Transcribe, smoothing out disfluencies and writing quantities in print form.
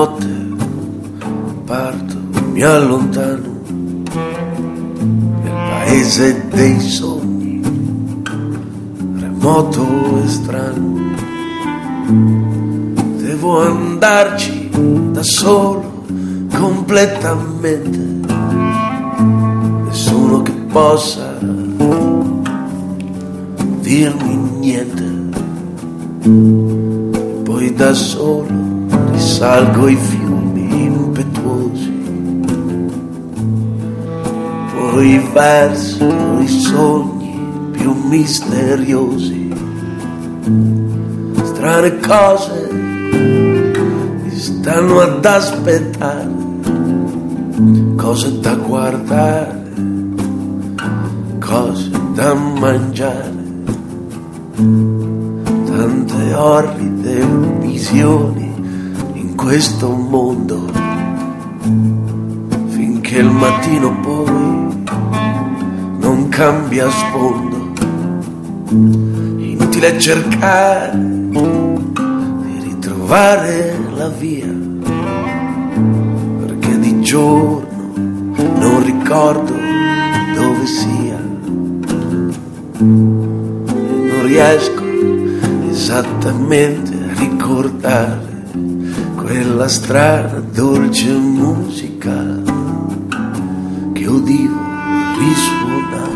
notte parto, mi allontano nel paese dei sogni, remoto e strano. Devo andarci da solo completamente, nessuno che possa dirmi niente. Poi da solo risalgo i fiumi impetuosi, poi i versi, i sogni più misteriosi. Strane cose mi stanno ad aspettare, cose da guardare, cose da mangiare, tante orride visioni in questo mondo, finché il mattino poi non cambia sfondo. Inutile cercare di ritrovare la via, perché di giorno non ricordo dove sia e non riesco esattamente a ricordare quella strana dolce musica che udivo risuonare.